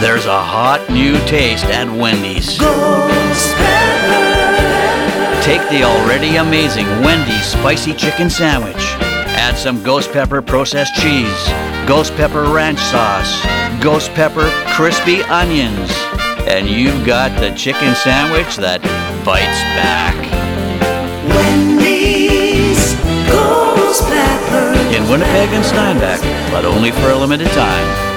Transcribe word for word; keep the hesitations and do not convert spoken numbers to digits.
There's a hot new taste at Wendy's. Ghost pepper. Take the already amazing Wendy's Spicy Chicken Sandwich. Add some ghost pepper processed cheese, ghost pepper ranch sauce, ghost pepper crispy onions, and you've got the chicken sandwich that bites back. Wendy's Ghost pepper. In Winnipeg and Steinbach, but only for a limited time.